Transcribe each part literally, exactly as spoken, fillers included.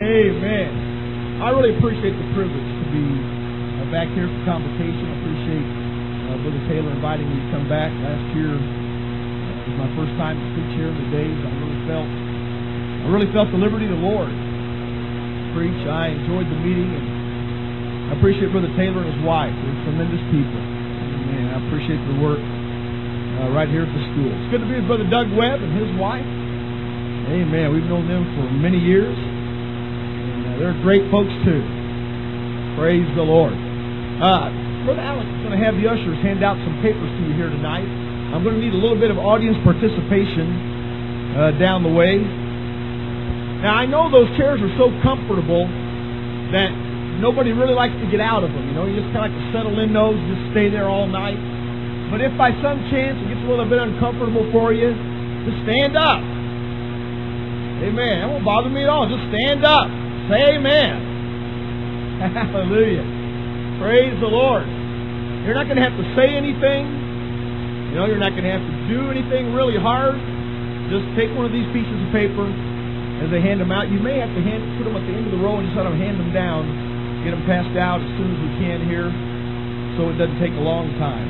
Amen. I really appreciate the privilege to be uh, back here for convocation. I appreciate uh, Brother Taylor inviting me to come back. Last year uh, was my first time to preach here in the days. I really felt, I really felt the liberty of the Lord to preach. I enjoyed the meeting, and I appreciate Brother Taylor and his wife. They're tremendous people. Amen. I appreciate their work uh, right here at the school. It's good to be with Brother Doug Webb and his wife. Amen. We've known them for many years. They're great folks too. Praise the Lord. Uh, Brother Alex is going to have the ushers hand out some papers to you here tonight. I'm going to need a little bit of audience participation uh, down the way. Now I know those chairs are so comfortable that nobody really likes to get out of them. You know, you just kind of like to settle in those, just stay there all night. But if by some chance it gets a little bit uncomfortable for you, just stand up. Amen. That won't bother me at all. Just stand up. Say amen. Hallelujah. Praise the Lord. You're not going to have to say anything. You know, you're not going to have to do anything really hard. Just take one of these pieces of paper as they hand them out. You may have to hand, put them at the end of the row and just let them hand them down. Get them passed out as soon as we can here so it doesn't take a long time.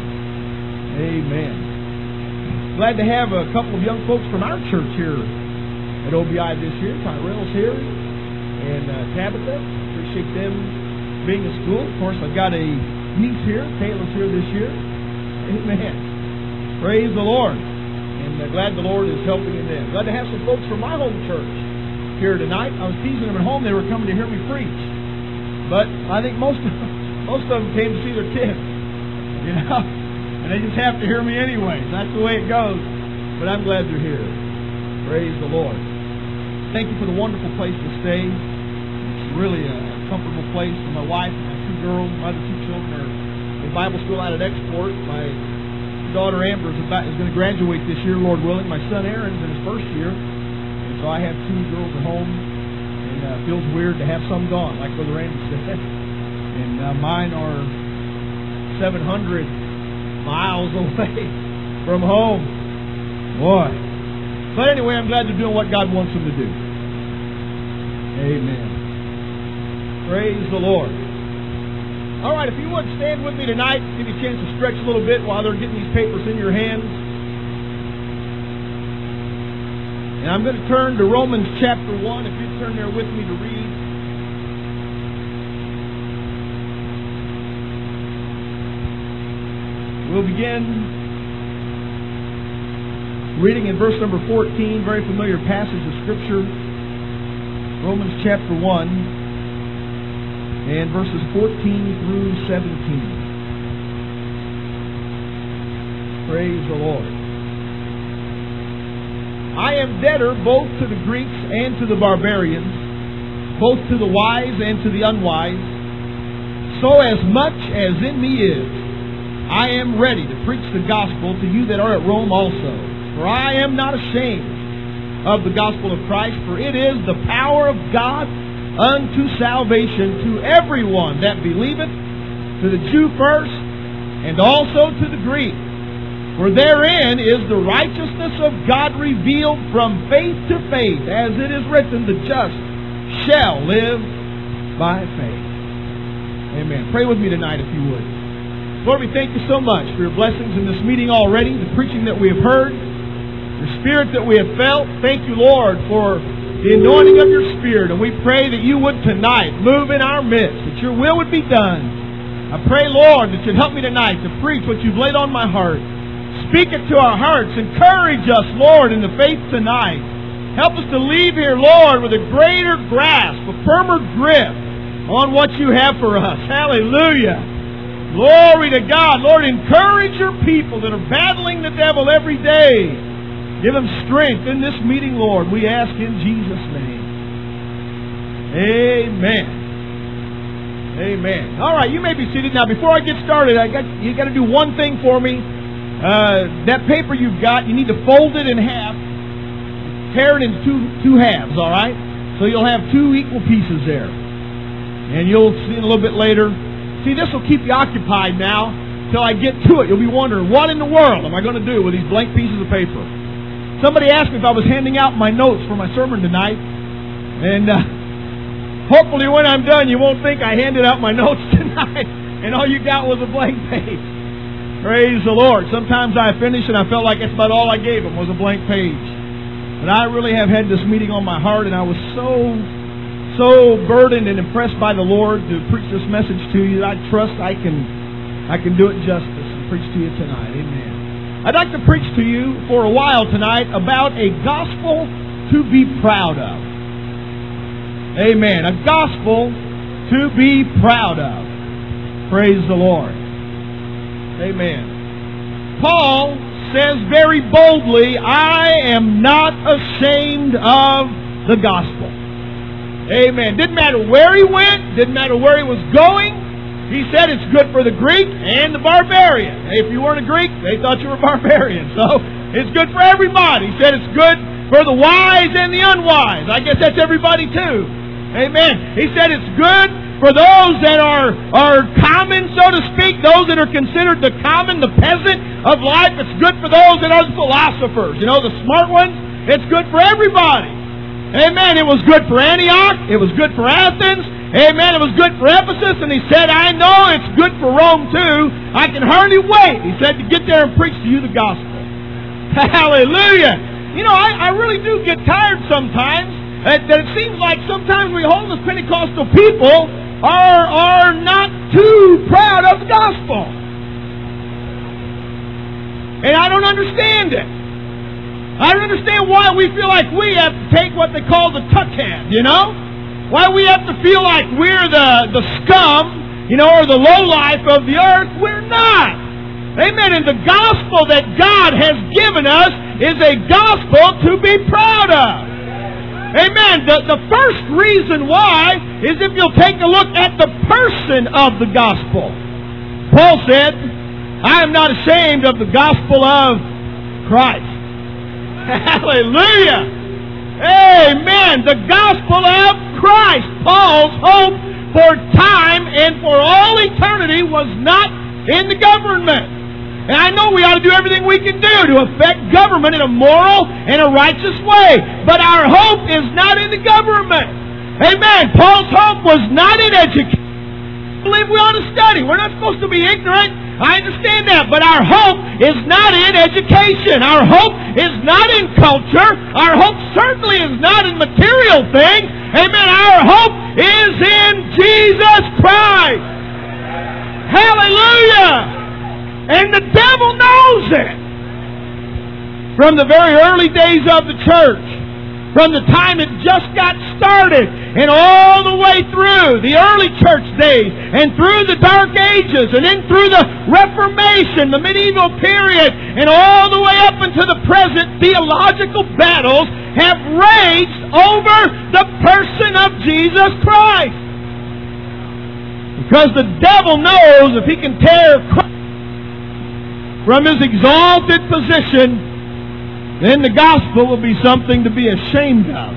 Amen. Glad to have a couple of young folks from our church here at O B I this year. Tyrell's here. And uh, Tabitha, appreciate them being in school. Of course, I've got a niece here. Taylor's here this year. Amen. Praise the Lord. And uh, glad the Lord is helping in them. Glad to have some folks from my home church here tonight. I was teasing them at home. They were coming to hear me preach. But I think most of, most of them came to see their kids. You know? And they just have to hear me anyway. That's the way it goes. But I'm glad they're here. Praise the Lord. Thank you for the wonderful place to stay. Really a comfortable place for my wife and my two girls. My other two children are in Bible school out at Export. My daughter Amber is, about, is going to graduate this year, Lord willing. My son Aaron's in his first year. And so I have two girls at home. And uh, it feels weird to have some gone, like Brother Randy said. And uh, mine are seven hundred miles away from home. Boy. But anyway, I'm glad they're doing what God wants them to do. Amen. Praise the Lord. All right, if you would stand with me tonight, give you a chance to stretch a little bit while they're getting these papers in your hands. And I'm going to turn to Romans chapter one. If you turn there with me to read. We'll begin reading in verse number fourteen, very familiar passage of Scripture. Romans chapter one. And verses fourteen through seventeen. Praise the Lord. I am debtor both to the Greeks and to the barbarians, both to the wise and to the unwise. So as much as in me is, I am ready to preach the gospel to you that are at Rome also. For I am not ashamed of the gospel of Christ, for it is the power of God unto salvation to everyone that believeth, to the Jew first, and also to the Greek. For therein is the righteousness of God revealed from faith to faith, as it is written, the just shall live by faith. Amen. Pray with me tonight if you would. Lord, we thank you so much for your blessings in this meeting already, the preaching that we have heard, the Spirit that we have felt. Thank you, Lord, for the anointing of your Spirit, and we pray that you would tonight move in our midst, that your will would be done. I pray, Lord, that you'd help me tonight to preach what you've laid on my heart. Speak it to our hearts. Encourage us, Lord, in the faith tonight. Help us to leave here, Lord, with a greater grasp, a firmer grip on what you have for us. Hallelujah. Glory to God. Lord, encourage your people that are battling the devil every day. Give them strength in this meeting, Lord. We ask in Jesus' name. Amen. Amen. All right, you may be seated. Now, before I get started, I got you got to do one thing for me. Uh, that paper you've got, you need to fold it in half, tear it into two, two halves, all right? So you'll have two equal pieces there. And you'll see a little bit later. See, this will keep you occupied now till I get to it. You'll be wondering, what in the world am I going to do with these blank pieces of paper? Somebody asked me if I was handing out my notes for my sermon tonight. And uh, Hopefully when I'm done, you won't think I handed out my notes tonight and all you got was a blank page. Praise the Lord. Sometimes I finish and I felt like that's about all I gave them was a blank page. But I really have had this meeting on my heart, and I was so, so burdened and impressed by the Lord to preach this message to you that I trust I can, I can do it justice and preach to you tonight. Amen. I'd like to preach to you for a while tonight about a gospel to be proud of. Amen. A gospel to be proud of. Praise the Lord. Amen. Paul says very boldly, I am not ashamed of the gospel. Amen. Didn't matter where he went, didn't matter where he was going. He said it's good for the Greek and the barbarian. If you weren't a Greek, they thought you were a barbarian. So it's good for everybody. He said it's good for the wise and the unwise. I guess that's everybody too. Amen. He said it's good for those that are, are common, so to speak, those that are considered the common, the peasant of life. It's good for those that are the philosophers, you know, the smart ones. It's good for everybody. Amen. It was good for Antioch. It was good for Athens. Amen. It was good for Ephesus. And he said, I know it's good for Rome too. I can hardly wait, he said, to get there and preach to you the gospel. Hallelujah. You know, I, I really do get tired sometimes that, that it seems like sometimes we hold as Pentecostal people are, are not too proud of the gospel. And I don't understand it. I don't understand why we feel like we have to take what they call the tuckhead, you know? Why we have to feel like we're the, the scum, you know, or the lowlife of the earth. We're not. Amen. And the gospel that God has given us is a gospel to be proud of. Amen. The, the first reason why is if you'll take a look at the person of the gospel. Paul said, I am not ashamed of the gospel of Christ. Hallelujah. Amen. The gospel of Christ. Paul's hope for time and for all eternity was not in the government. And I know we ought to do everything we can do to affect government in a moral and a righteous way. But our hope is not in the government. Amen. Paul's hope was not in education. I believe we ought to study. We're not supposed to be ignorant. I understand that. But our hope is not in education. Our hope is not in culture. Our hope certainly is not in material things. Amen. Our hope is in Jesus Christ. Hallelujah. And the devil knows it. From the very early days of the church, from the time it just got started, and all the way through the early church days, and through the Dark Ages, and then through the Reformation, the medieval period, and all the way up into the present, theological battles have raged over the person of Jesus Christ. Because the devil knows if he can tear Christ from his exalted position, then the gospel will be something to be ashamed of.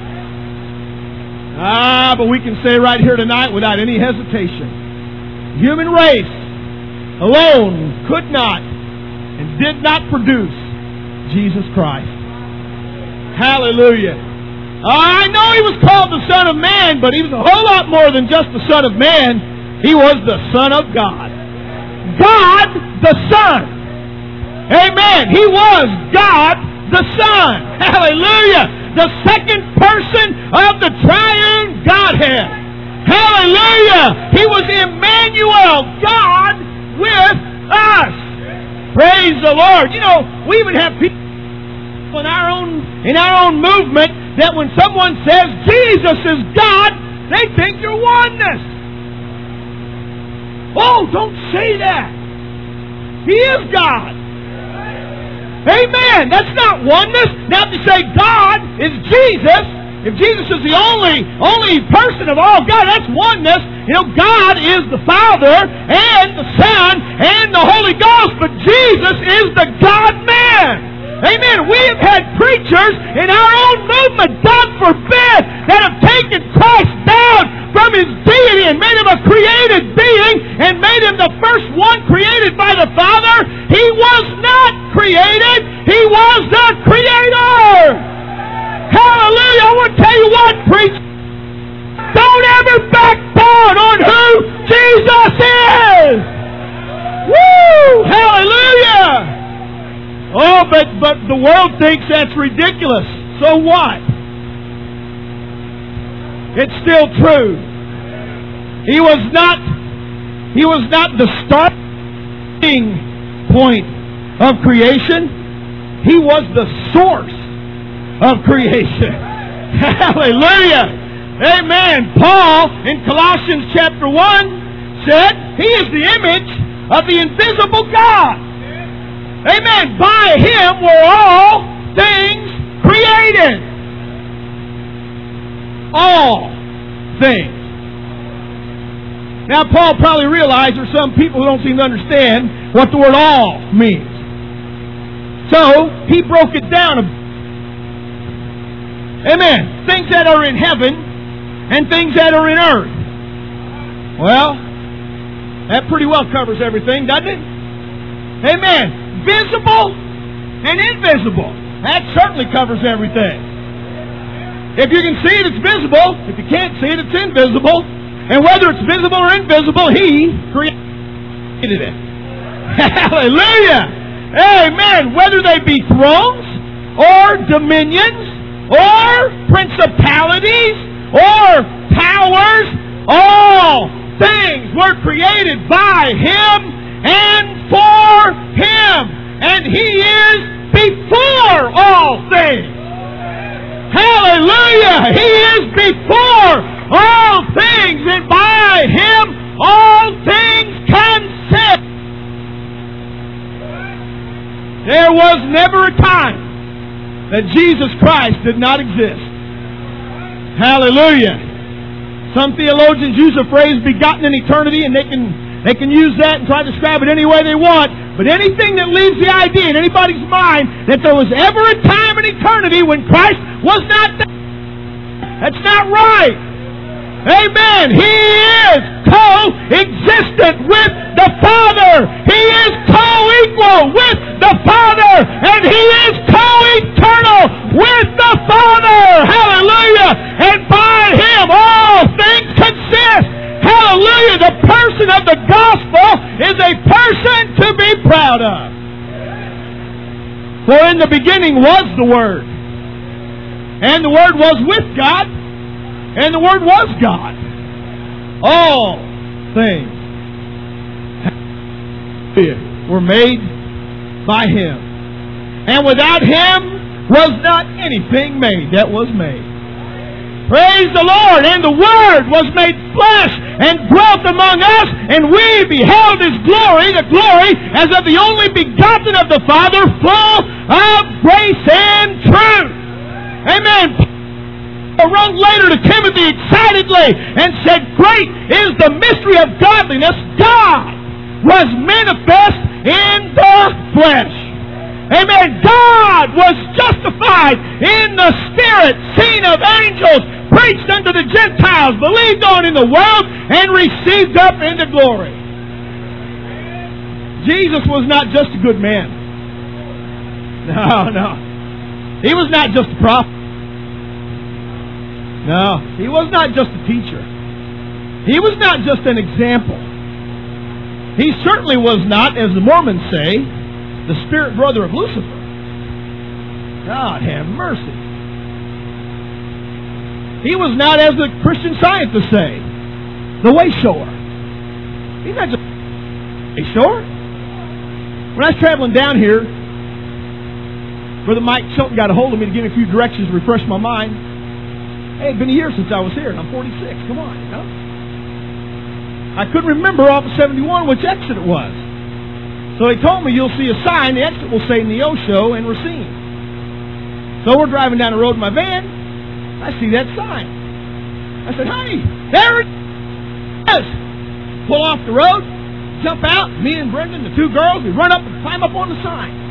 Ah, but we can say right here tonight without any hesitation, human race alone could not and did not produce Jesus Christ. Hallelujah. I know he was called the Son of Man, but he was a whole lot more than just the Son of Man. He was the Son of God. God the Son. Amen. He was God the Son. Hallelujah. The second person of the triune Godhead. Hallelujah. He was Emmanuel, God with us. Praise the Lord. You know, we even have people in our own in our own movement that when someone says Jesus is God, they think you're oneness. Oh, don't say that. He is God. Amen. That's not oneness. Now, if you say God is Jesus, if Jesus is the only only person of all God, that's oneness. You know, God is the Father and the Son and the Holy Ghost, but Jesus is the God-man. Amen. We have had preachers in our own movement, God forbid, that have taken Christ down from His deity and made Him a created being and made Him the first one created by the Father. He was not created. He was the Creator. Hallelujah. I want to tell you what, preacher. Don't but, but the world thinks that's ridiculous. So what? It's still true. He was not, he was not the starting point of creation. He was the source of creation. Hallelujah. Amen. Paul in Colossians chapter one said He is the image of the invisible God. Amen. By Him were all things created. All things. Now Paul probably realized there's some people who don't seem to understand what the word all means. So he broke it down. Amen. Things that are in heaven and things that are in earth. Well, that pretty well covers everything, doesn't it? Amen. Visible and invisible. That certainly covers everything. If you can see it, it's visible. If you can't see it, it's invisible. And whether it's visible or invisible, He created it. Hallelujah! Amen. Whether they be thrones, or dominions, or principalities, or powers, all things were created by Him and for Him. And He is before all things. Hallelujah! He is before all things, and by Him all things consist. There was never a time that Jesus Christ did not exist. Hallelujah! Some theologians use the phrase begotten in eternity, and they can they can use that and try to describe it any way they want. But anything that leaves the idea in anybody's mind that there was ever a time in eternity when Christ was not there, that's not right. Amen. He is co-existent with the Father. He is co-equal with the Father. And He is co-eternal with the Father. Hallelujah. And by Him all things consist. Hallelujah. The person of the gospel is a person to be proud of. For in the beginning was the Word. And the Word was with God. And the Word was God. All things were made by Him. And without Him was not anything made that was made. Praise the Lord. And the Word was made flesh and dwelt among us, and we beheld His glory, the glory as of the only begotten of the Father, full of grace and truth. Amen. Wrote later to Timothy excitedly and said, great is the mystery of godliness. God was manifest in the flesh. Amen. God was justified in the Spirit, seen of angels, preached unto the Gentiles, believed on in the world, and received up into glory. Jesus was not just a good man. No, no. He was not just a prophet. No, He was not just a teacher. He was not just an example. He certainly was not, as the Mormons say, the spirit brother of Lucifer. God have mercy. He was not, as the Christian Scientists say, the way shower. He's not just a way shower. When I was traveling down here, Brother Mike Chilton got a hold of me to give me a few directions to refresh my mind. Hey, it's been a year since I was here, and I'm forty-six. Come on, you know. I couldn't remember off of seventy-one which exit it was. So they told me you'll see a sign. The exit will say Neosho and Racine. So we're driving down the road in my van. I see that sign. I said, honey, there it is. Pull off the road, jump out. Me and Brendan, the two girls, we run up and climb up on the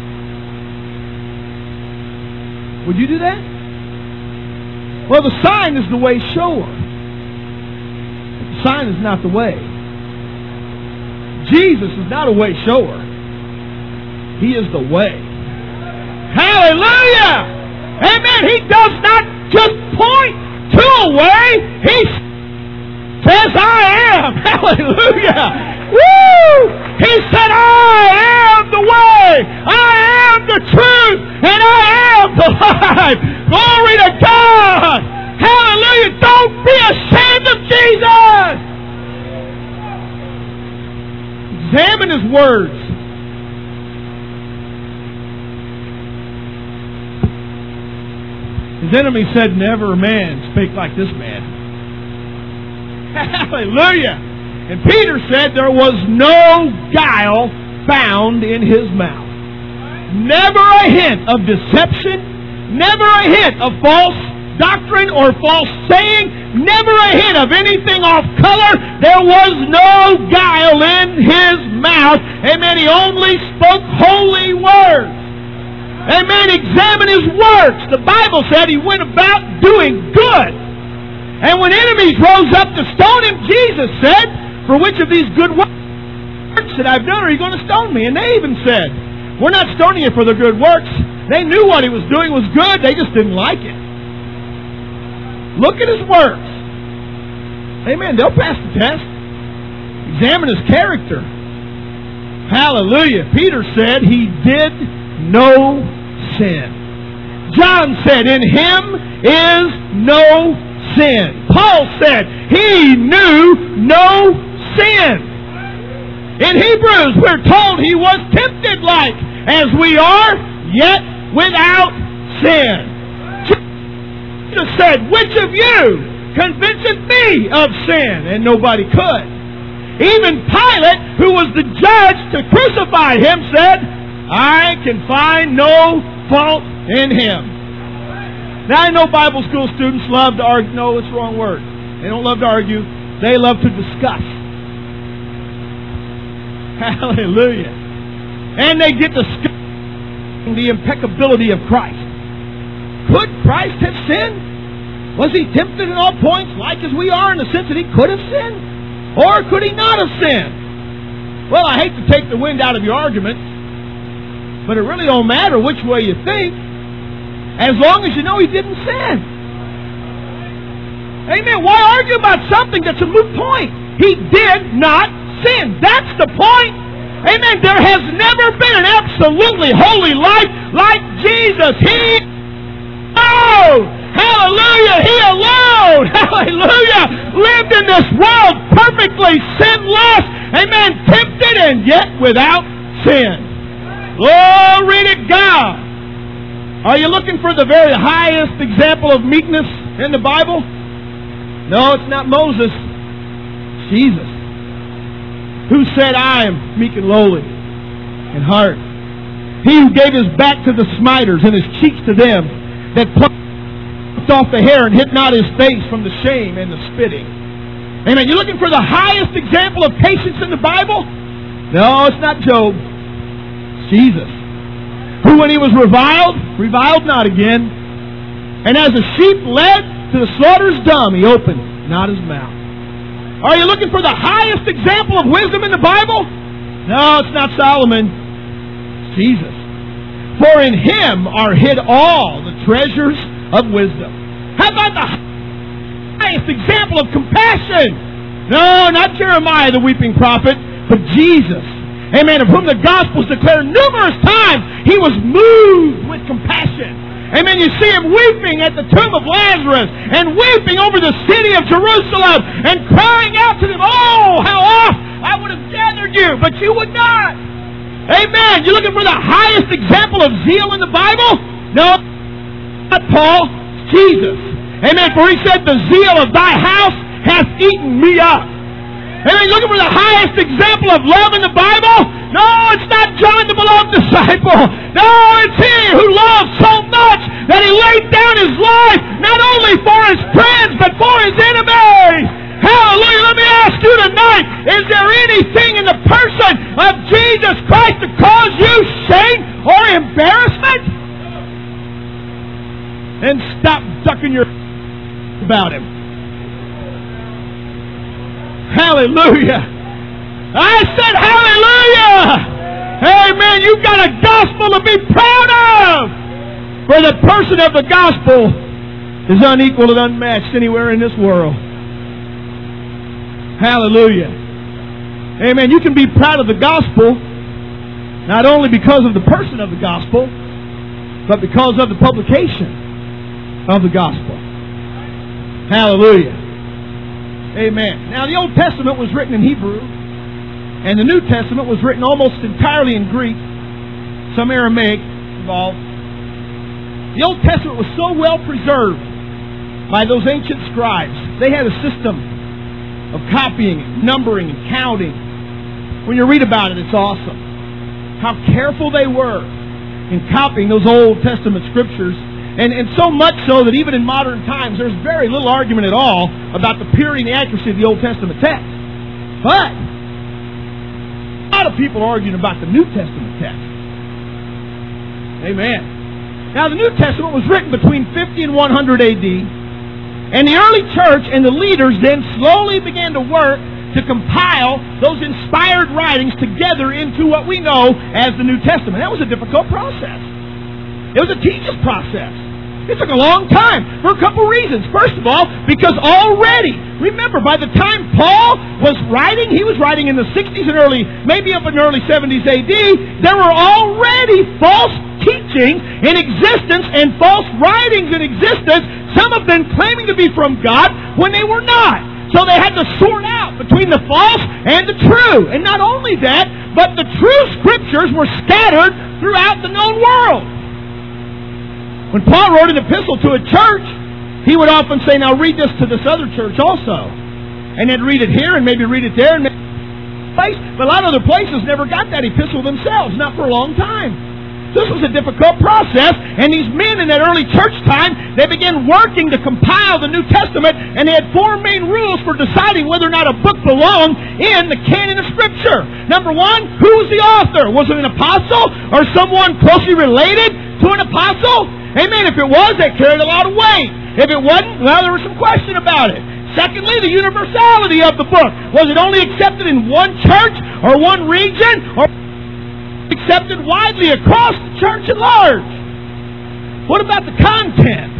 sign. Would you do that? Well, the sign is the way shower. The sign is not the way. Jesus is not a way shower. He is the way. Hallelujah! Amen. He does not just point to a way. He says, I am. Hallelujah. Woo! He said, I am the way, I am the truth, and I am the life. Glory to God. Hallelujah. Don't be ashamed of Jesus. Examine His words. His enemy said, never a man spake like this man. Hallelujah. And Peter said there was no guile found in His mouth. Never a hint of deception. Never a hint of false doctrine or false saying. Never a hint of anything off color. There was no guile in His mouth. Amen. He only spoke holy words. Amen. Examine His works. The Bible said He went about doing good. And when enemies rose up to stone Him, Jesus said, for which of these good works that I've done are you going to stone me? And they even said, we're not stoning you for the good works. They knew what He was doing was good. They just didn't like it. Look at His works. Amen. They'll pass the test. Examine His character. Hallelujah. Peter said He did no sin. John said, in Him is no sin. Paul said, He knew no sin. In Hebrews, we're told He was tempted like as we are, yet without sin. Jesus said, which of you convinceth me of sin? And nobody could. Even Pilate, who was the judge to crucify Him, said, I can find no fault in Him. Now I know Bible school students love to argue. No, it's the wrong word. They don't love to argue. They love to discuss. Hallelujah. And they get discussing the impeccability of Christ. Could Christ have sinned? Was He tempted at all points like as we are in the sense that He could have sinned? Or could He not have sinned? Well, I hate to take the wind out of your argument, but it really don't matter which way you think, as long as you know He didn't sin. Amen. Why argue about something that's a moot point? He did not sin. That's the point. Amen. There has never been an absolutely holy life like Jesus. He alone. Hallelujah. He alone. Hallelujah. Lived in this world perfectly sinless. Amen. Tempted and yet without sin. Glory to God. Are you looking for the very highest example of meekness in the Bible? No, it's not Moses. Jesus. Who said, I am meek and lowly in heart. He who gave His back to the smiters and His cheeks to them that plucked off the hair and hid not His face from the shame and the spitting. Amen. You're looking for the highest example of patience in the Bible? No, it's not Job. It's Jesus. Who when He was reviled, reviled not again. And as a sheep led to the slaughter's dumb, He opened not His mouth. Are you looking for the highest example of wisdom in the Bible? No, it's not Solomon. It's Jesus. For in Him are hid all the treasures of wisdom. How about the highest example of compassion? No, not Jeremiah the weeping prophet, but Jesus. Amen. Of whom the Gospels declare numerous times He was moved with compassion. Amen. You see Him weeping at the tomb of Lazarus and weeping over the city of Jerusalem and crying out to them, oh, how oft I would have gathered you, but you would not. Amen. You're looking for the highest example of zeal in the Bible? No, not Paul. It's Jesus. Amen. For He said, the zeal of thy house hath eaten me up. Amen. Looking for the highest example of love in the Bible? No, it's not John the beloved disciple. No, it's He who loved so much that He laid down His life not only for His friends but for His enemies. Hallelujah. Let me ask you tonight, is there anything in the person of Jesus Christ to cause you shame or embarrassment? And stop ducking your about Him. Hallelujah. I said hallelujah. Amen. You've got a gospel to be proud of. For the person of the gospel is unequaled and unmatched anywhere in this world. Hallelujah. Amen. You can be proud of the gospel, not only because of the person of the gospel, but because of the publication of the gospel. Hallelujah. Amen. Now, the Old Testament was written in Hebrew, and the New Testament was written almost entirely in Greek, some Aramaic involved. The Old Testament was so well preserved by those ancient scribes. They had a system of copying, numbering, and counting. When you read about it, it's awesome. How careful they were in copying those Old Testament scriptures. And, and so much so that even in modern times, there's very little argument at all about the purity and the accuracy of the Old Testament text. But a lot of people are arguing about the New Testament text. Amen. Now, the New Testament was written between fifty and one hundred A D. And the early church and the leaders then slowly began to work to compile those inspired writings together into what we know as the New Testament. That was a difficult process. It was a tedious process. It took a long time for a couple reasons. First of all, because already, remember, by the time Paul was writing, he was writing in the sixties and early, maybe up in the early seventies A D, there were already false teaching in existence and false writings in existence, some of them claiming to be from God when they were not. So they had to sort out between the false and the true. And not only that, but the true scriptures were scattered throughout the known world. When Paul wrote an epistle to a church, he would often say, now read this to this other church also. And then read it here and maybe read it there. And maybe place. But a lot of other places never got that epistle themselves, not for a long time. This was a difficult process, and these men in that early church time, they began working to compile the New Testament, and they had four main rules for deciding whether or not a book belonged in the canon of Scripture. Number one, who was the author? Was it an apostle or someone closely related to an apostle? Amen. If it was, that carried a lot of weight. If it wasn't, well, there was some question about it. Secondly, the universality of the book. Was it only accepted in one church or one region, or accepted widely across the church at large? What about the content?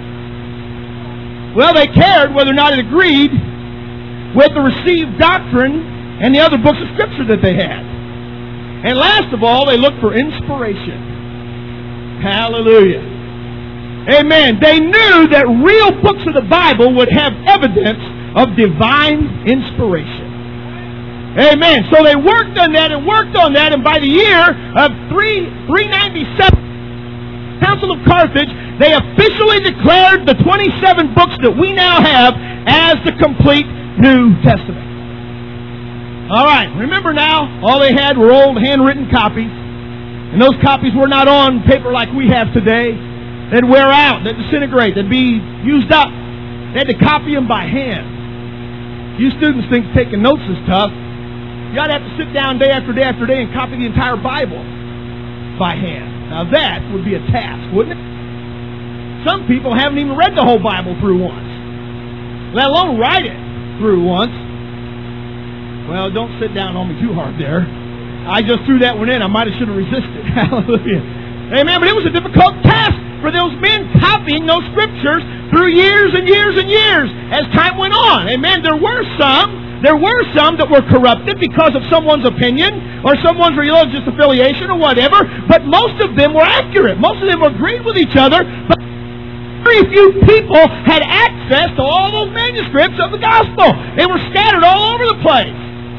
Well, they cared whether or not it agreed with the received doctrine and the other books of Scripture that they had. And last of all, they looked for inspiration. Hallelujah. Amen. They knew that real books of the Bible would have evidence of divine inspiration. Amen. So they worked on that and worked on that, and by the year of three ninety-seven, Council of Carthage, they officially declared the twenty-seven books that we now have as the complete New Testament. All right. Remember now, all they had were old handwritten copies, and those copies were not on paper like we have today. They'd wear out, they'd disintegrate, they'd be used up. They had to copy them by hand. You students think taking notes is tough. You ought to have to sit down day after day after day and copy the entire Bible by hand. Now that would be a task, wouldn't it? Some people haven't even read the whole Bible through once, let alone write it through once. Well, don't sit down on me too hard there. I just threw that one in. I might have should have resisted. Hallelujah. Amen. But it was a difficult task for those men copying those scriptures through years and years and years as time went on. Amen. There were some There were some that were corrupted because of someone's opinion or someone's religious affiliation or whatever, but most of them were accurate. Most of them agreed with each other, but very few people had access to all those manuscripts of the gospel. They were scattered all over the place.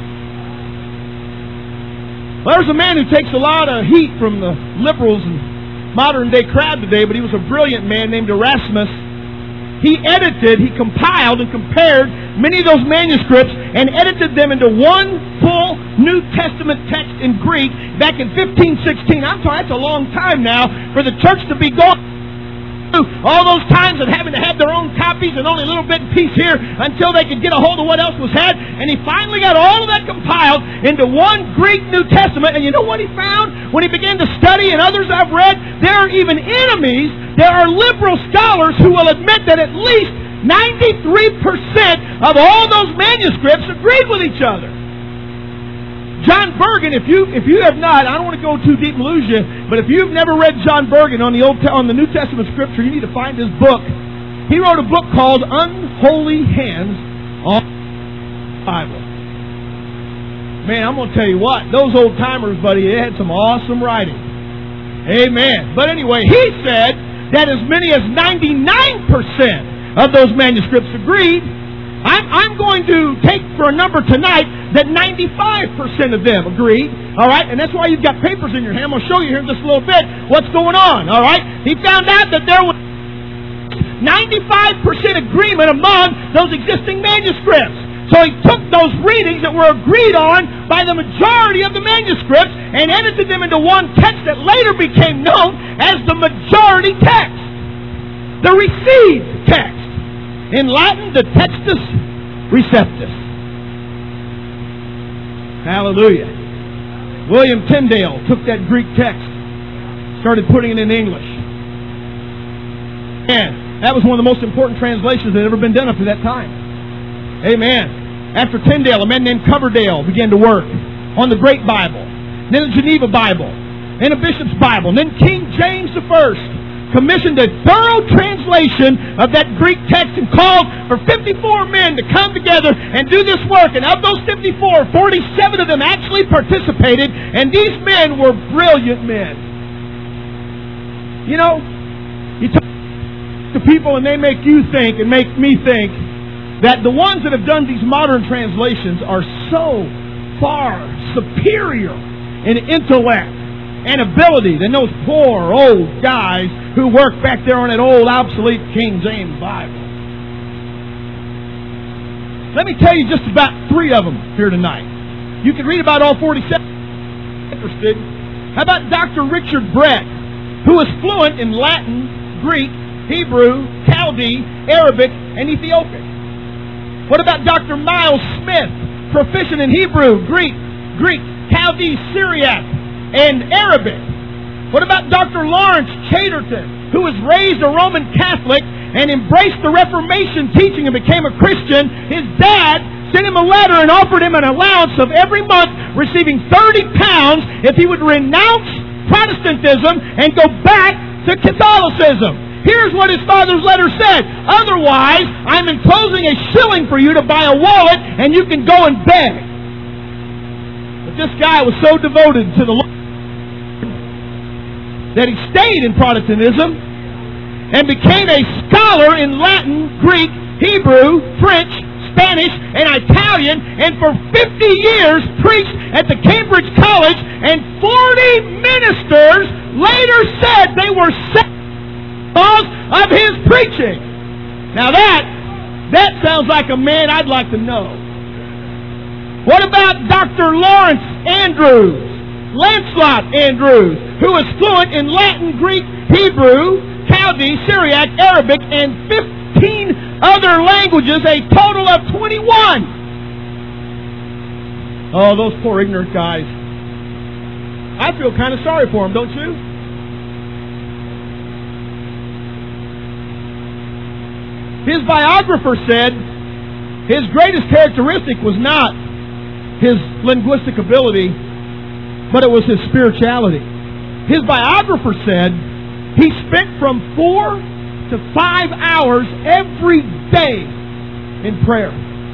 Well, there's a man who takes a lot of heat from the liberals and modern day crowd today, but he was a brilliant man named Erasmus. He edited, he compiled and compared many of those manuscripts and edited them into one full New Testament text in Greek back in fifteen sixteen. I'm talking, that's a long time now for the church to be going through all those times of having to have their own copies and only a little bit in piece here until they could get a hold of what else was had. And he finally got all of that compiled into one Greek New Testament. And you know what he found when he began to study, and others I've read, there are even enemies. There are liberal scholars who will admit that at least ninety-three percent of all those manuscripts agreed with each other. John Burgon, if you if you have not, I don't want to go too deep and lose you, but if you've never read John Burgon on the Old on the New Testament Scripture, you need to find his book. He wrote a book called Unholy Hands on the Bible. Man, I'm going to tell you what. Those old timers, buddy, they had some awesome writing. Amen. But anyway, he said that as many as ninety-nine percent of those manuscripts agreed. I'm, I'm going to take for a number tonight that ninety-five percent of them agreed. All right? And that's why you've got papers in your hand. I'm going to show you here in just a little bit what's going on. All right? He found out that there was ninety-five percent agreement among those existing manuscripts. So he took those readings that were agreed on by the majority of the manuscripts and edited them into one text that later became known as the majority text. The received text. In Latin, the Textus Receptus. Hallelujah. William Tyndale took that Greek text, started putting it in English. And that was one of the most important translations that had ever been done up to that time. Amen. After Tyndale, a man named Coverdale began to work on the Great Bible, then the Geneva Bible, and a Bishop's Bible, and then King James the First commissioned a thorough translation of that Greek text and called for fifty-four men to come together and do this work. And of those fifty-four, forty-seven of them actually participated, and these men were brilliant men. You know, you talk to people and they make you think and make me think that the ones that have done these modern translations are so far superior in intellect and ability than those poor old guys who work back there on that old obsolete King James Bible. Let me tell you just about three of them here tonight. You can read about all forty-seven if you're interested. How about Doctor Richard Brett, who is fluent in Latin, Greek, Hebrew, Chaldee, Arabic, and Ethiopic? What about Doctor Miles Smith, proficient in Hebrew, Greek, Greek, Chaldee, Syriac, and Arabic? What about Doctor Lawrence Chaderton, who was raised a Roman Catholic and embraced the Reformation teaching and became a Christian? His dad sent him a letter and offered him an allowance of every month receiving thirty pounds if he would renounce Protestantism and go back to Catholicism. Here's what his father's letter said. Otherwise, I'm enclosing a shilling for you to buy a wallet and you can go and beg. But this guy was so devoted to the Lord that he stayed in Protestantism and became a scholar in Latin, Greek, Hebrew, French, Spanish, and Italian, and for fifty years preached at the Cambridge College, and forty ministers later said they were saved because of his preaching. Now that, that sounds like a man I'd like to know. What about Doctor Lawrence Andrews, Lancelot Andrews, who is fluent in Latin, Greek, Hebrew, Chaldee, Syriac, Arabic, and fifteen other languages, a total of twenty-one. Oh, those poor ignorant guys. I feel kind of sorry for them, don't you? His biographer said his greatest characteristic was not his linguistic ability, but it was his spirituality. His biographer said he spent from four to five hours every day in prayer.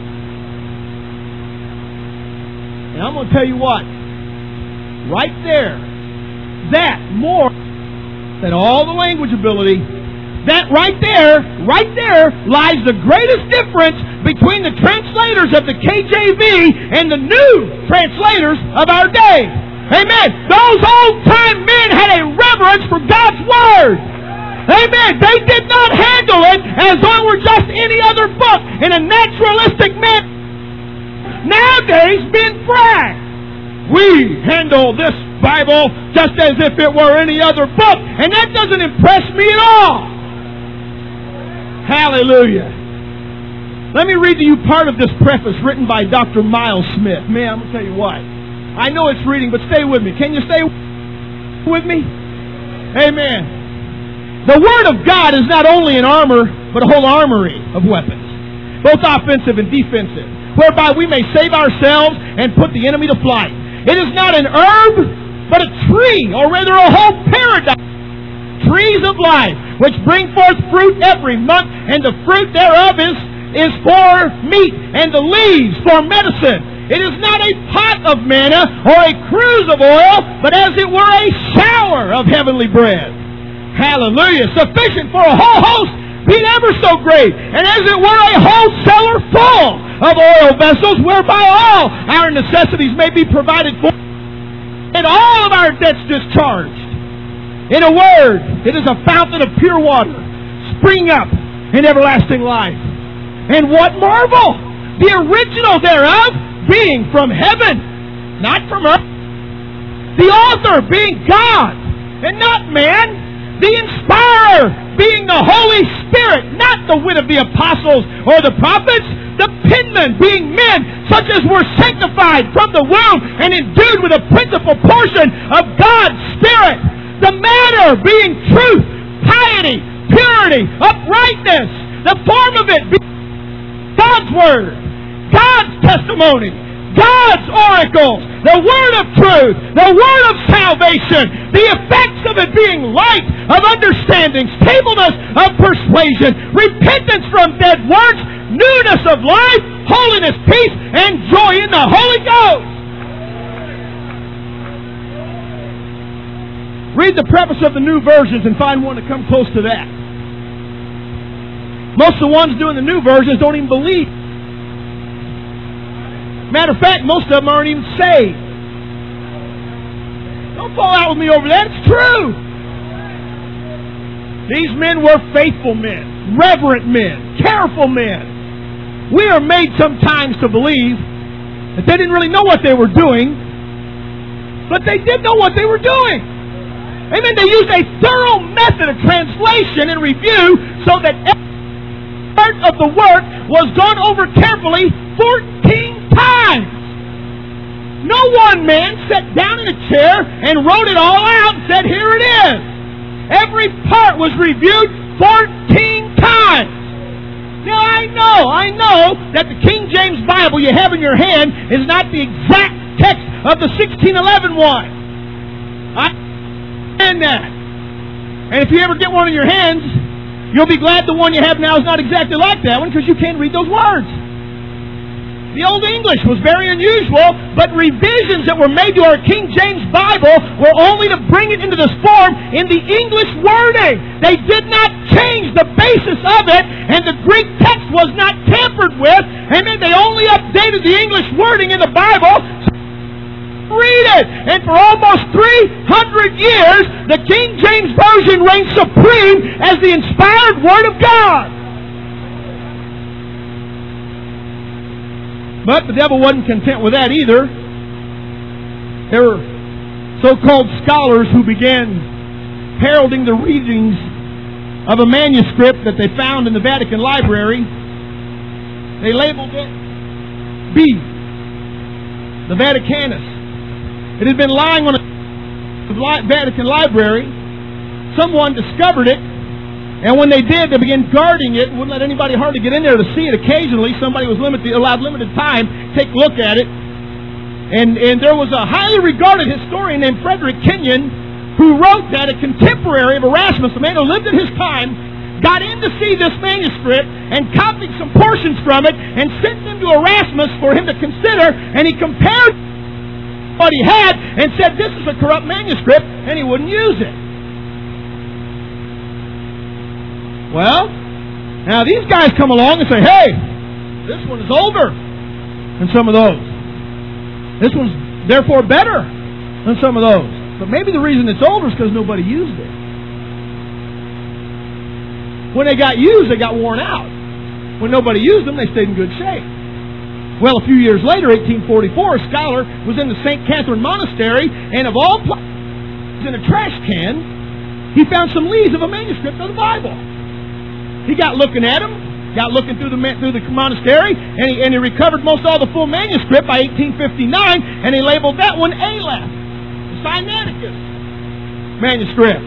And I'm going to tell you what, right there, that more than all the language ability, that right there, right there lies the greatest difference between the translators of the K J V and the new translators of our day. Amen. Those old-time men had a reverence for God's Word. Amen. They did not handle it as though it were just any other book in a naturalistic manner. Nowadays, men brag. We handle this Bible just as if it were any other book, and that doesn't impress me at all. Hallelujah. Let me read to you part of this preface written by Doctor Miles Smith. Man, I'm going to tell you what. I know it's reading, but stay with me. Can you stay with me? Amen. The Word of God is not only an armor, but a whole armory of weapons, both offensive and defensive, whereby we may save ourselves and put the enemy to flight. It is not an herb, but a tree, or rather a whole paradise. Trees of life, which bring forth fruit every month, and the fruit thereof is, is for meat, and the leaves for medicine. It is not a pot of manna or a cruse of oil, but as it were a shower of heavenly bread. Hallelujah. Sufficient for a whole host, being ever so great, and as it were a whole cellar full of oil vessels, whereby all our necessities may be provided for, and all of our debts discharged. In a word, it is a fountain of pure water, springing up in everlasting life. And what marvel! The original thereof being from heaven, not from earth. The author being God, and not man. The inspirer being the Holy Spirit, not the wit of the apostles or the prophets. The penman being men such as were sanctified from the womb and endued with a principal portion of God's Spirit. The matter being truth, piety, purity, uprightness. The form of it being God's Word, God's testimony, God's oracles, the Word of truth, the Word of salvation, the effects of it being light of understanding, stableness of persuasion, repentance from dead works, newness of life, holiness, peace, and joy in the Holy Ghost. Read the preface of the New Versions and find one to come close to that. Most of the ones doing the New Versions don't even believe. Matter of fact, most of them aren't even saved. Don't fall out with me over that. It's true. These men were faithful men, reverent men, careful men. We are made sometimes to believe that they didn't really know what they were doing, but they did know what they were doing. Amen. They used a thorough method of translation and review so that every part of the work was gone over carefully fourteen times. No one man sat down in a chair and wrote it all out and said, here it is. Every part was reviewed fourteen times. Now I know, I know that the King James Bible you have in your hand is not the exact text of the sixteen eleven one. I understand that. And if you ever get one in your hands, you'll be glad the one you have now is not exactly like that one, because you can't read those words. The Old English was very unusual, but revisions that were made to our King James Bible were only to bring it into this form in the English wording. They did not change the basis of it, and the Greek text was not tampered with, and then they only updated the English wording in the Bible. Read it! And for almost three hundred years, the King James Version reigned supreme as the inspired Word of God. But the devil wasn't content with that either. There were so-called scholars who began heralding the readings of a manuscript that they found in the Vatican Library. They labeled it B, the Vaticanus. It had been lying on a Vatican Library. Someone discovered it. And when they did, they began guarding it and wouldn't let anybody hardly get in there to see it. Occasionally, somebody was limited, allowed limited time to take a look at it. And, and there was a highly regarded historian named Frederick Kenyon who wrote that a contemporary of Erasmus, a man who lived in his time, got in to see this manuscript and copied some portions from it and sent them to Erasmus for him to consider. And he compared what he had and said, this is a corrupt manuscript, and he wouldn't use it. Well, now these guys come along and say, hey, this one is older than some of those. This one's therefore better than some of those. But maybe the reason it's older is because nobody used it. When they got used, they got worn out. When nobody used them, they stayed in good shape. Well, a few years later, eighteen forty-four, a scholar was in the Saint Catherine Monastery, and of all places, in a trash can, he found some leaves of a manuscript of the Bible. He got looking at them, got looking through the through the monastery, and he, and he recovered most all the full manuscript by eighteen fifty-nine, and he labeled that one Aleph, the Sinaiticus manuscript.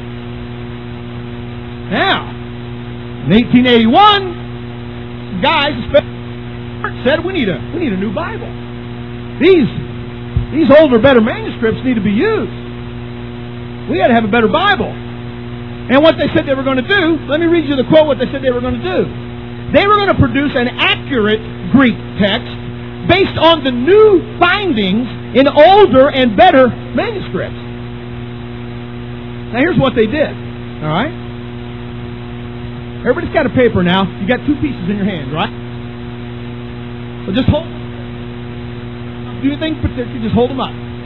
Now, in eighteen eighty-one, some guys said we need a we need a new Bible. These these older, better manuscripts need to be used. We got to have a better Bible. And what they said they were going to do, let me read you the quote what they said they were going to do. They were going to produce an accurate Greek text based on the new findings in older and better manuscripts. Now here's what they did. All right? Everybody's got a paper now. You got two pieces in your hand, right? So just hold. Do you think particularly? Just hold them up.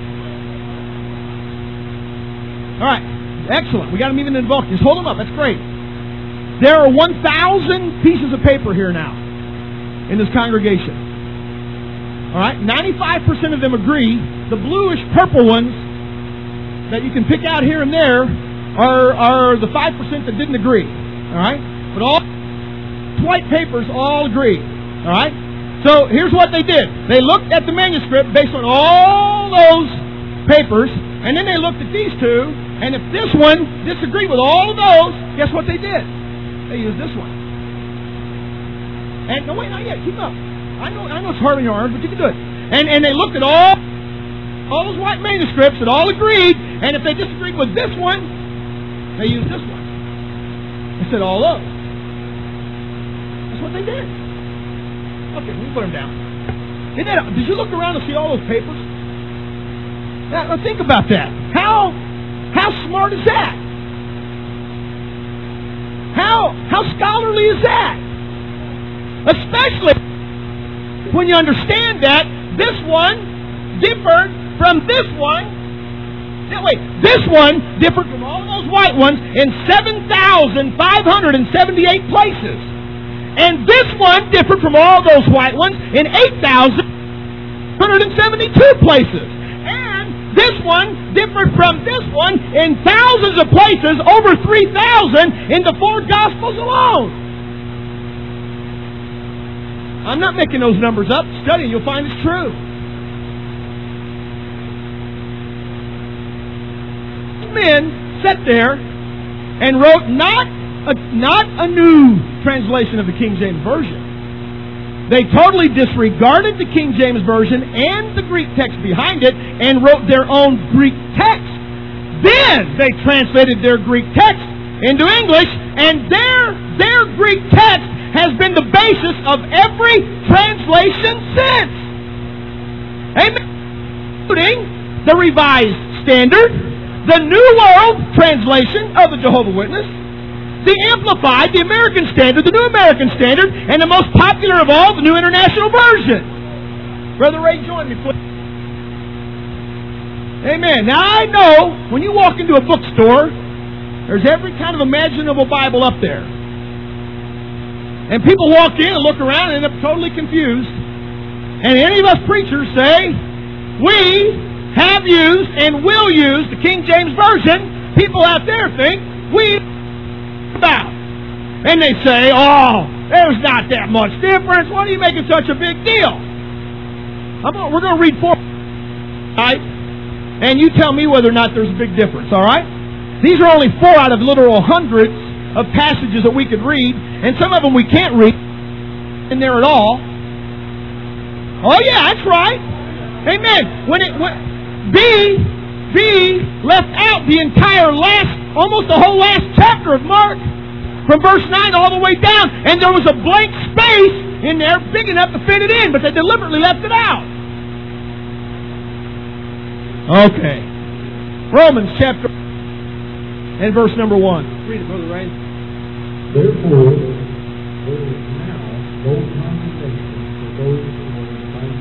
All right. Excellent. We got them even in bulk. Just hold them up. That's great. There are one thousand pieces of paper here now in this congregation. All right? ninety-five percent of them agree. The bluish purple ones that you can pick out here and there are, are the five percent that didn't agree. All right? But all white papers all agree. All right? So here's what they did. They looked at the manuscript based on all those papers, and then they looked at these two, and if this one disagreed with all of those, guess what they did? They used this one. And no, wait, not yet. Keep up. I know, I know it's hard on your arms, but you can do it. And and they looked at all all those white manuscripts that all agreed, and if they disagreed with this one, they used this one. They said all those. That's what they did. Okay, we put them down. Isn't that, did you look around and see all those papers? Now, now think about that. How how smart is that? How how scholarly is that? Especially when you understand that this one differed from this one. Now wait, this one differed from all those white ones in seven thousand five hundred seventy-eight places. And this one differed from all those white ones in eight thousand one hundred seventy-two places. And this one differed from this one in thousands of places, over three thousand in the four Gospels alone. I'm not making those numbers up. Study, you'll find it's true. Men sat there and wrote not a, not a new translation of the King James Version. They totally disregarded the King James Version and the Greek text behind it and wrote their own Greek text. Then they translated their Greek text into English, and their, their Greek text has been the basis of every translation since. Amen. Including the Revised Standard, the New World Translation of the Jehovah's Witness, the Amplified, the American Standard, the New American Standard, and the most popular of all, the New International Version. Brother Ray, join me, please. Amen. Now I know when you walk into a bookstore, there's every kind of imaginable Bible up there. And people walk in and look around and end up totally confused. And any of us preachers say, we have used and will use the King James Version. People out there think we about. And they say, oh, there's not that much difference. Why are you making such a big deal? I'm gonna, we're going to read four, right? And you tell me whether or not there's a big difference, all right? These are only four out of literal hundreds of passages that we could read, and some of them we can't read in there at all. Oh yeah, that's right. Amen. When it when, B B left out the entire last, almost the whole last chapter of Mark, from verse nine all the way down, and there was a blank space in there big enough to fit it in, but they deliberately left it out. Okay. Romans chapter and verse number one. Read it, Brother Ray. Therefore, there is now no condemnation for those who are in Christ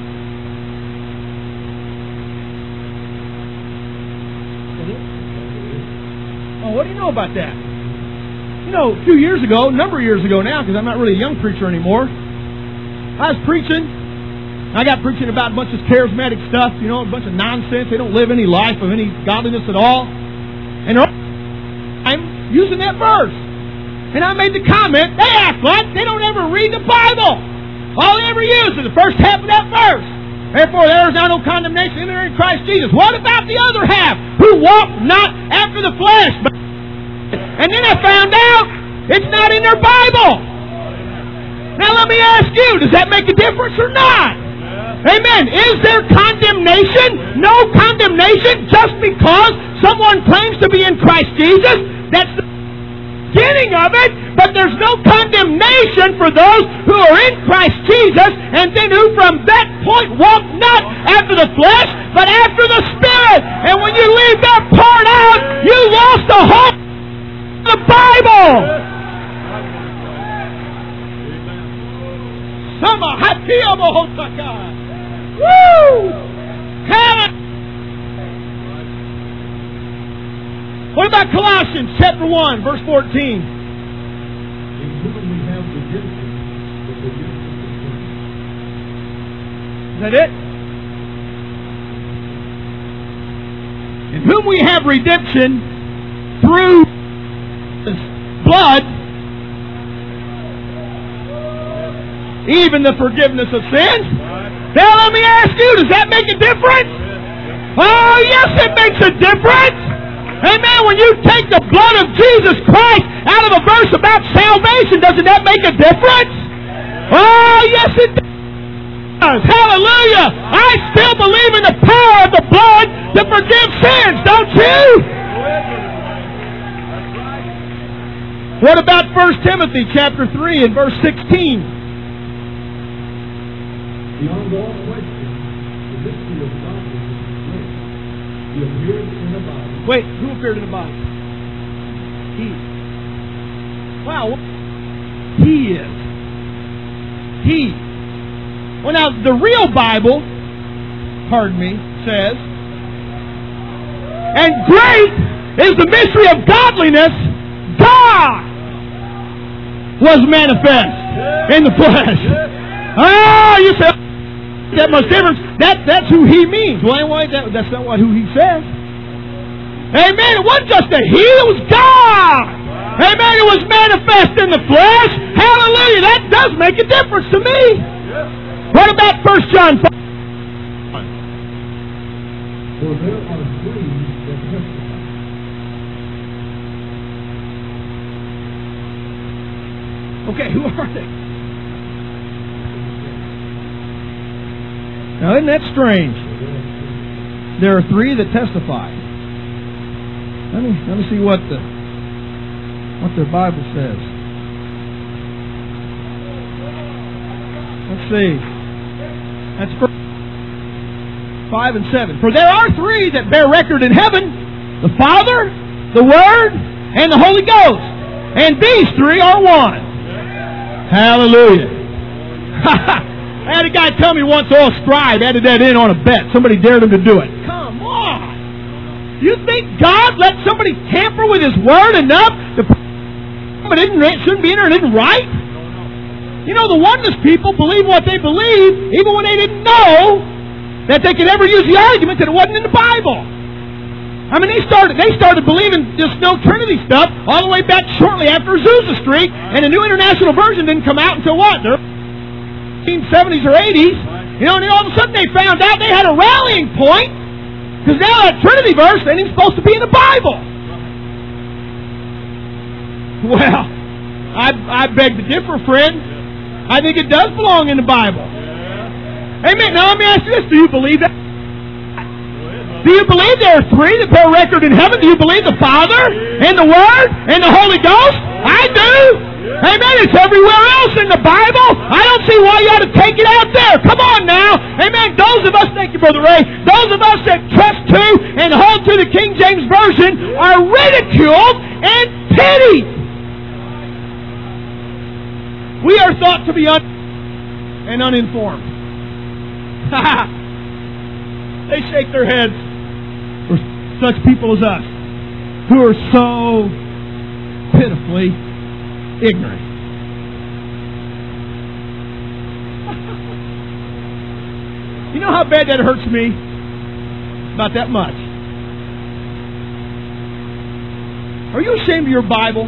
Jesus. Oh, what do you know about that? You know, a few years ago, a number of years ago now, because I'm not really a young preacher anymore, I was preaching. I got preaching about a bunch of charismatic stuff, you know, a bunch of nonsense. They don't live any life of any godliness at all. And I'm using that verse. And I made the comment, they act like they don't ever read the Bible. All they ever use is the first half of that verse. Therefore, there is now no condemnation in there in Christ Jesus. What about the other half? Who walk not after the flesh. But... And then I found out it's not in their Bible. Now let me ask you, does that make a difference or not? Amen. Is there condemnation? No condemnation just because someone claims to be in Christ Jesus. That's the beginning of it. But there's no condemnation for those who are in Christ Jesus, and then who from that point walk not after the flesh, but after the Spirit. And when you leave that part out, you lost the whole of the Bible. Sama hatia mohotaka. Woo! Hallelujah. What about Colossians chapter one, verse fourteen? In whom we have redemption, the forgiveness of sins. Is that it? In whom we have redemption through His blood, even the forgiveness of sins. Now let me ask you, does that make a difference? Oh yes, it makes a difference. Amen. When you take the blood of Jesus Christ out of a verse about salvation, doesn't that make a difference? Oh yes, it does. Hallelujah. I still believe in the power of the blood to forgive sins, don't you? What about First Timothy chapter three and verse sixteen? Beyond all question, the mystery of godliness is great. He appeared in a body. Wait, who appeared in the body? He. Wow. He is. He. Well, now, the real Bible, pardon me, says, and great is the mystery of godliness, God was manifest in the flesh. Oh, you say, that much difference. That, that's who He means. Well, anyway, that, that's not what who He says. Amen. It wasn't just a He, it was God. Amen. It was manifest in the flesh. Hallelujah. That does make a difference to me. What about First John five? For there are three that testify. Okay, who are they? Now, isn't that strange? There are three that testify. Let me let me see what the what the Bible says. Let's see. That's verse five and seven. For there are three that bear record in heaven: the Father, the Word, and the Holy Ghost. And these three are one. Hallelujah. I had a guy tell me once, oh, a scribe added that in on a bet. Somebody dared him to do it. Come on. You think God let somebody tamper with His Word enough to but it shouldn't be in there and isn't right? You know, the oneness people believe what they believe even when they didn't know that they could ever use the argument that it wasn't in the Bible. I mean, they started they started believing this no Trinity stuff all the way back shortly after Azusa Street, and the New International Version didn't come out until what? The nineteen seventies or eighties. You know, and then all of a sudden they found out they had a rallying point, because now that Trinity verse ain't even supposed to be in the Bible. Well, I I beg to differ, friend. I think it does belong in the Bible. Amen. Now let me ask you this: do you believe that? Do you believe there are three that bear record in heaven? Do you believe the Father and the Word and the Holy Ghost? I do. Amen. It's everywhere else in the Bible. I don't see why you ought to take it out there. Come on now. Amen. Those of us, thank you, Brother Ray, those of us that trust to and hold to the King James Version are ridiculed and pitied. We are thought to be un- and uninformed. They shake their heads for such people as us who are so pitifully ignorant. You know how bad that hurts me? About that much. Are you ashamed of your Bible?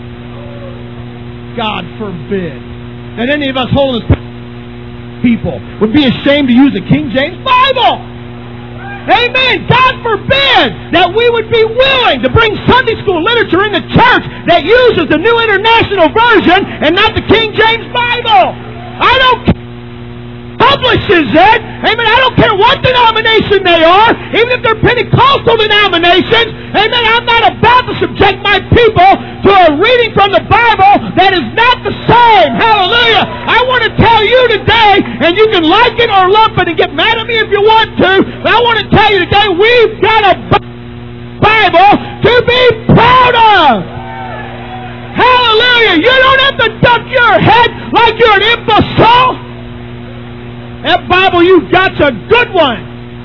God forbid that any of us holiness people would be ashamed to use a King James Bible. Amen. God forbid that we would be willing to bring Sunday school literature in the church that uses the New International Version and not the King James Bible. I don't care. publishes it. Amen. I don't care what denomination they are, even if they're Pentecostal denominations. Amen. I'm not about to subject my people to a reading from the Bible that is not the same. Hallelujah. I want to tell you today, and you can like it or lump it and get mad at me if you want to, but I want to tell you today, we've got a Bible to be proud of. Hallelujah. You don't have to duck your head like you're an imbecile. That Bible you've got's a good one.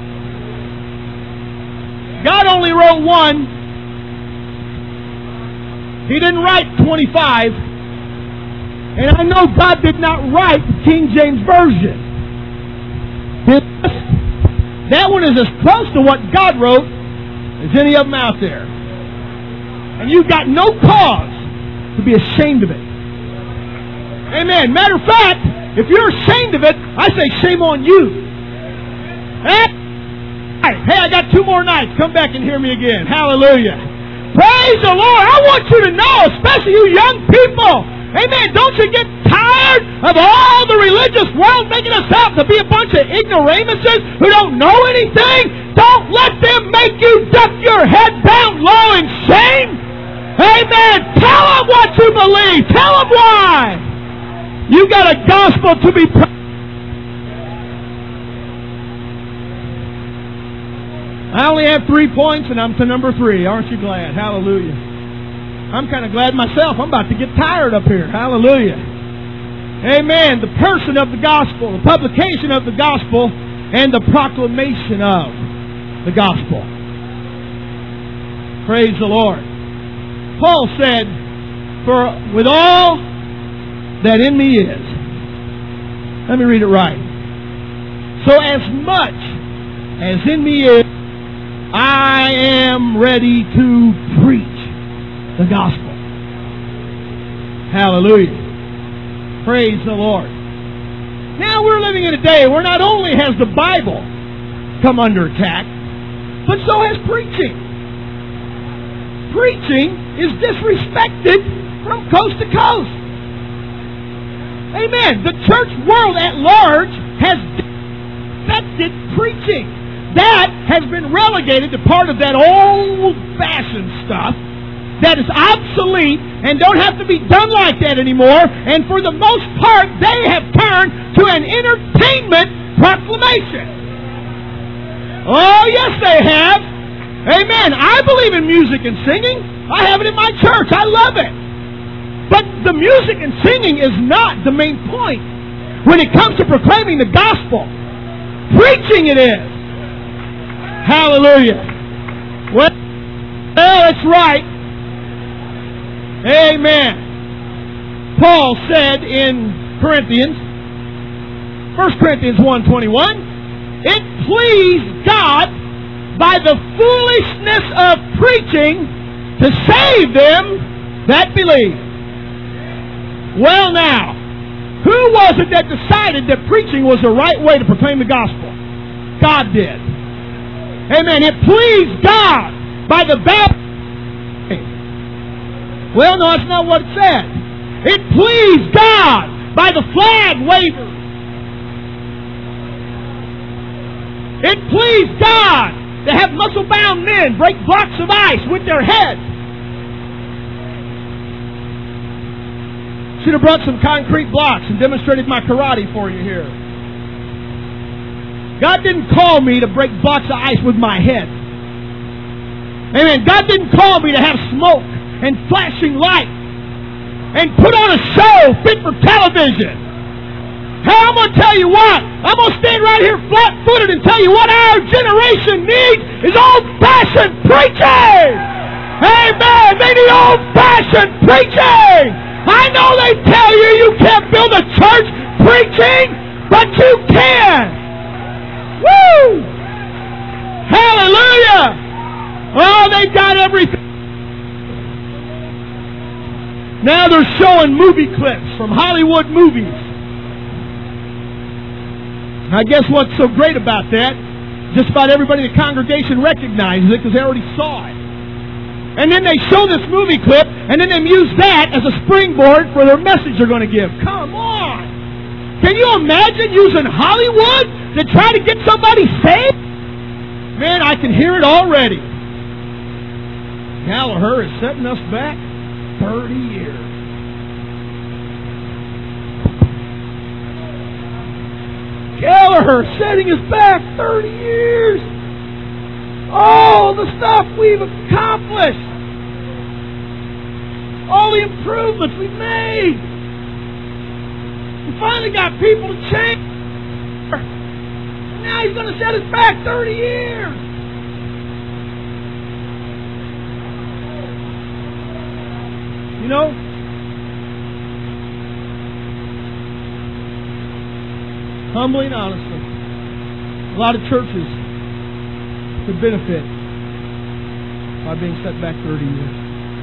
God only wrote one. He didn't write twenty-five. And I know God did not write the King James Version. That one is as close to what God wrote as any of them out there. And you've got no cause to be ashamed of it. Amen. Matter of fact, if you're ashamed of it, I say shame on you. Hey, I got two more nights. Come back and hear me again. Hallelujah. Praise the Lord. I want you to know, especially you young people. Amen. Don't you get tired of all the religious world making us out to be a bunch of ignoramuses who don't know anything? Don't let them make you duck your head down low in shame. Amen. Tell them what you believe. Tell them why. You got a gospel to be proud. I only have three points and I'm to number three. Aren't you glad? Hallelujah. I'm kind of glad myself. I'm about to get tired up here. Hallelujah. Amen. The person of the gospel, the publication of the gospel, and the proclamation of the gospel. Praise the Lord. Paul said, "For with all that in me is," let me read it right. "So as much as in me is, I am ready to preach the gospel." Hallelujah. Praise the Lord. Now we're living in a day where not only has the Bible come under attack, but so has preaching. Preaching is disrespected from coast to coast. Amen. The church world at large has disrespected preaching. That has been relegated to part of that old-fashioned stuff that is obsolete and don't have to be done like that anymore. And for the most part, they have turned to an entertainment proclamation. Oh, yes, they have. Amen. I believe in music and singing. I have it in my church. I love it. But the music and singing is not the main point when it comes to proclaiming the gospel. Preaching it is. Hallelujah. Well, well, that's right. Amen. Paul said in Corinthians, First Corinthians one twenty-one, "It pleased God by the foolishness of preaching to save them that believe." Well now, who was it that decided that preaching was the right way to proclaim the gospel? God did. Amen. It pleased God by the baptism. Well, no, that's not what it said. It pleased God by the flag wavers. It pleased God to have muscle-bound men break blocks of ice with their heads. Should have brought some concrete blocks and demonstrated my karate for you here. God didn't call me to break blocks of ice with my head. Amen. God didn't call me to have smoke and flashing light and put on a show fit for television. Hey, I'm going to tell you what. I'm going to stand right here flat-footed and tell you what our generation needs is old-fashioned preaching. Amen. They need old-fashioned preaching. I know they tell you you can't build a church preaching, but you can. Woo! Hallelujah! Oh, they've got everything. Now they're showing movie clips from Hollywood movies. I guess what's so great about that, just about everybody in the congregation recognizes it because they already saw it. And then they show this movie clip, and then they use that as a springboard for their message they're going to give. Come on! Can you imagine using Hollywood to try to get somebody saved? Man, I can hear it already. Gallagher is setting us back thirty years. Gallagher setting us back thirty years. All the stuff we've accomplished. All the improvements we've made. We finally got people to change. Now he's going to set us back thirty years. You know, humbly and honestly, a lot of churches could benefit by being set back thirty years.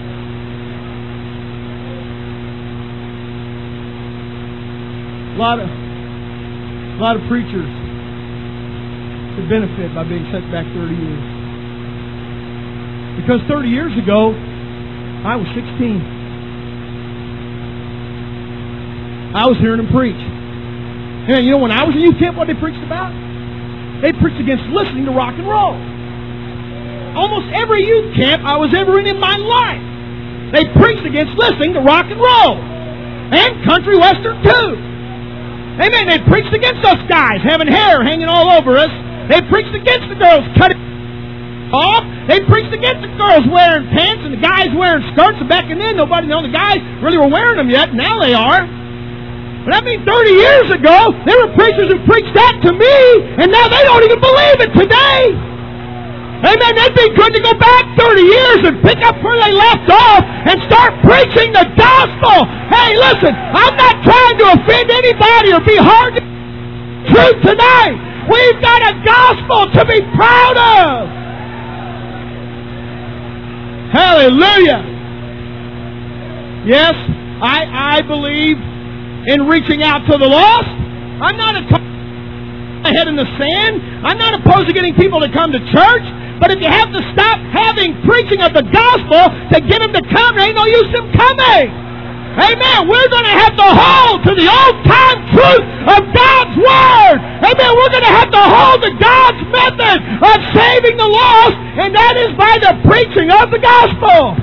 A lot of, a lot of preachers could benefit by being set back thirty years. Because thirty years ago, I was sixteen. I was hearing them preach. And you know, when I was in youth camp, what they preached about? They preached against listening to rock and roll. Almost every youth camp I was ever in in my life, they preached against listening to rock and roll. And country western too. Amen. They preached against us guys having hair hanging all over us. They preached against the girls cutting off. They preached against the girls wearing pants and the guys wearing skirts. And back in then, nobody knew the guys really were wearing them yet. Now they are. But I mean, thirty years ago, there were preachers who preached that to me, and now they don't even believe it today. Amen. It'd be good to go back thirty years and pick up where they left off and start preaching the gospel. Hey, listen, I'm not trying to offend anybody or be hard to truth tonight. We've got a gospel to be proud of. Hallelujah. Yes, I, I believe in reaching out to the lost. I'm not opposed to my head in the sand. I'm not opposed to getting people to come to church. But if you have to stop having preaching of the gospel to get them to come, there ain't no use in coming. Amen. We're going to have to hold to the old-time truth of God's Word. Amen. We're going to have to hold to God's method of saving the lost, and that is by the preaching of the gospel.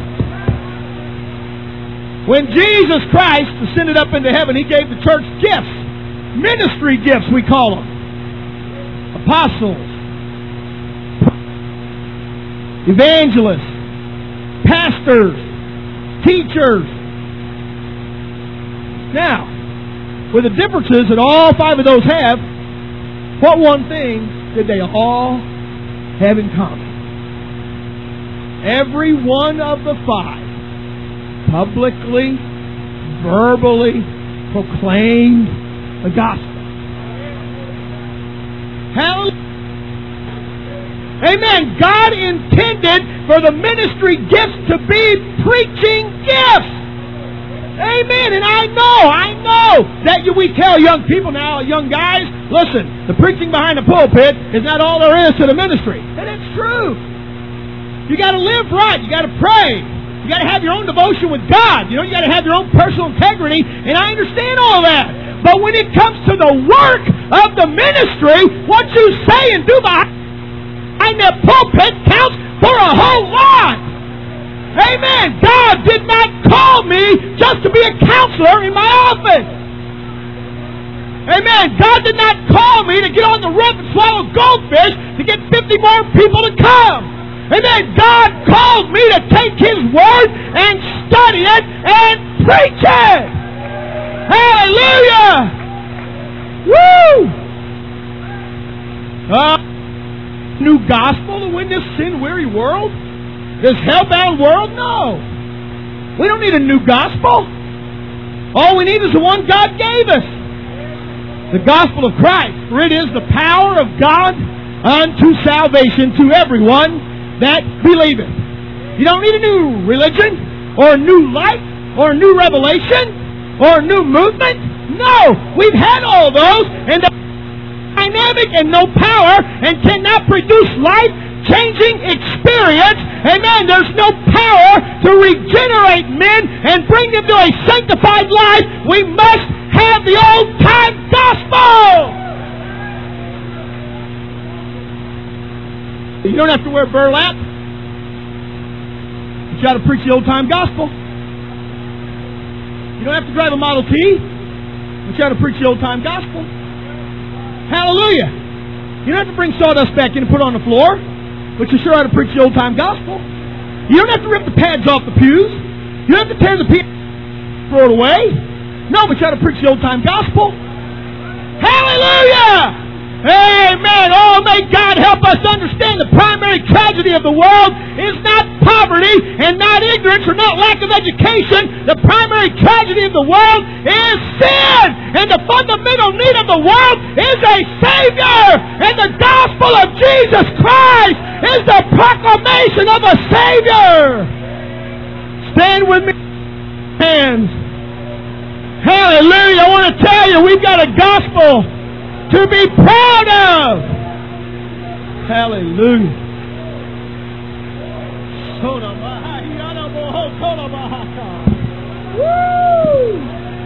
When Jesus Christ ascended up into heaven, He gave the church gifts. Ministry gifts, we call them. Apostles. Evangelists. Pastors. Teachers. Now, with the differences that all five of those have, what one thing did they all have in common? Every one of the five publicly, verbally proclaimed the gospel. Hallelujah. Amen. God intended for the ministry gifts to be preaching gifts. Amen. And I know, I know that you, we tell young people now, young guys, listen, the preaching behind the pulpit is not all there is to the ministry. And it's true. You got to live right. You got to pray. You got to have your own devotion with God. You know, you got to have your own personal integrity. And I understand all that. But when it comes to the work of the ministry, what you say and do behind that pulpit counts for a whole lot. Amen. God did not call me just to be a counselor in my office. Amen. God did not call me to get on the roof and swallow goldfish to get fifty more people to come. Amen. God called me to take His Word and study it and preach it. Hallelujah. Woo! Uh, new gospel to win this sin-weary world? This hell-bound world? No. We don't need a new gospel. All we need is the one God gave us. The gospel of Christ. For it is the power of God unto salvation to everyone that believeth. You don't need a new religion or a new light or a new revelation or a new movement. No, we've had all those, and they're dynamic and no power and cannot produce life-changing experience. Amen. There's no power to regenerate men and bring them to a sanctified life. We must have the old-time gospel. You don't have to wear burlap. You got to preach the old-time gospel. You don't have to drive a Model T. You got to preach the old-time gospel. Hallelujah. You don't have to bring sawdust back in and put it on the floor, but you sure ought to preach the old-time gospel. You don't have to rip the pads off the pews. You don't have to tear the pews, throw it away. No, but you ought to preach the old-time gospel. Hallelujah! Amen. Oh, may God help us understand the primary tragedy of the world is not poverty and not ignorance or not lack of education. The primary tragedy of the world is sin. And the fundamental need of the world is a Savior. And the gospel of Jesus Christ is the proclamation of a Savior. Stand with me. Hands. Hallelujah. I want to tell you, we've got a gospel to be proud of. Hallelujah. Woo!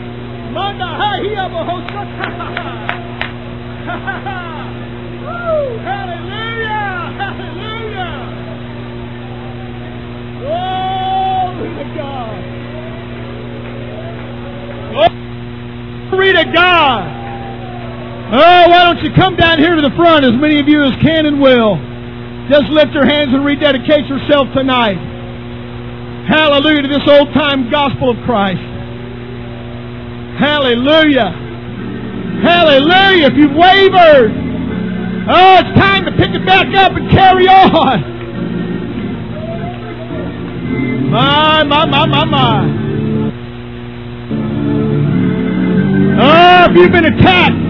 Woo! Hallelujah! Hallelujah! Glory to God! Glory to God! Oh, why don't you come down here to the front, as many of you as can and will. Just lift your hands and rededicate yourself tonight. Hallelujah to this old-time gospel of Christ. Hallelujah. Hallelujah. If you've wavered, oh, it's time to pick it back up and carry on. My, my, my, my, my. Oh, if you've been attacked,